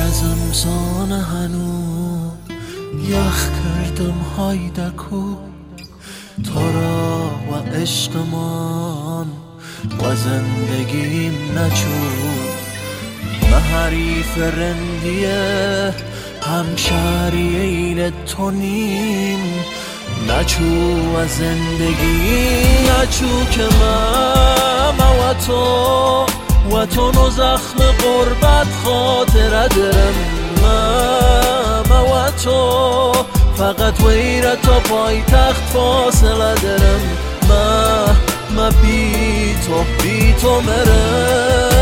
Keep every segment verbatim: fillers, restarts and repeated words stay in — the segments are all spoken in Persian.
از امسان هنو یخ کردم های دکو تو را و عشقمان و زندگیم نچود محریف رندیه همشهری ایل تو نیم نچو از زندگی نچو که من و تو و تو نو زخم غربت خاطره درم من و تو فقط ویره تا پای تخت فاصله درم من من بی تو بی تو مرم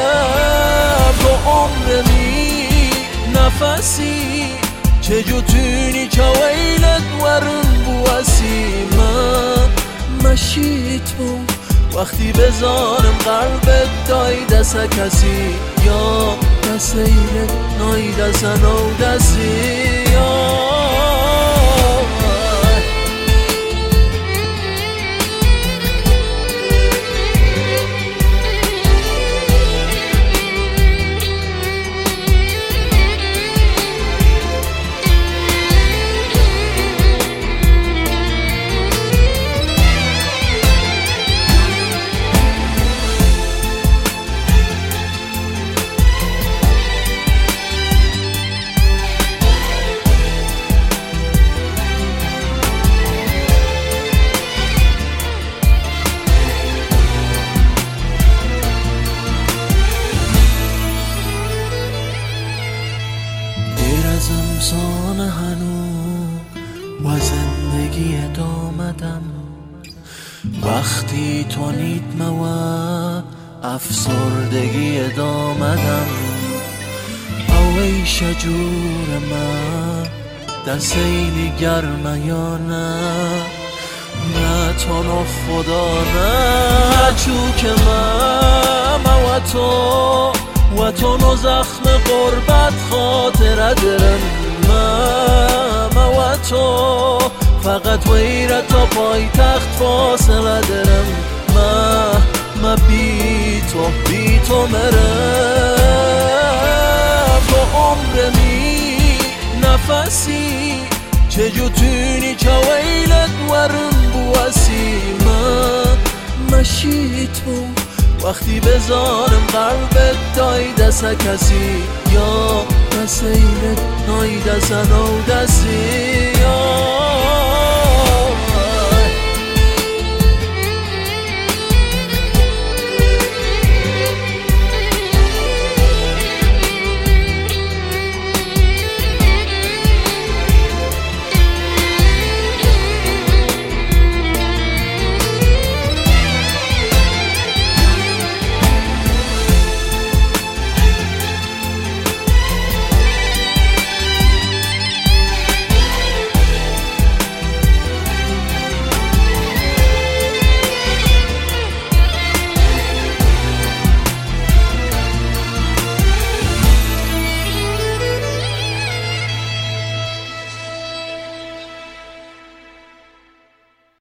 تو عمرمی نفسی چجو تونی چه ویلت ورم بواسی من مشیت بو وقتی بزارم قلبت دای دست کسی یا دست ایلت نای دست نو دستی از امسان هنو و زندگی دامدم وقتی تو نید موا افسردگی دامدم اوی شجور ما دستینی گرمه یا نه نه تو نو خدا نه چو که من و تو و تو نو زخم غربت خاطره درم من و تو فقط ویره تا پای تخت فاصله درم من من بی تو بی تو مرم تو عمرمی نفسی چجو تونی چه ویلت ورم بواسی من مشیت بو وقتی بزارم قلبت دای دست کسی یا دست ایلت نای دست نو دستی یا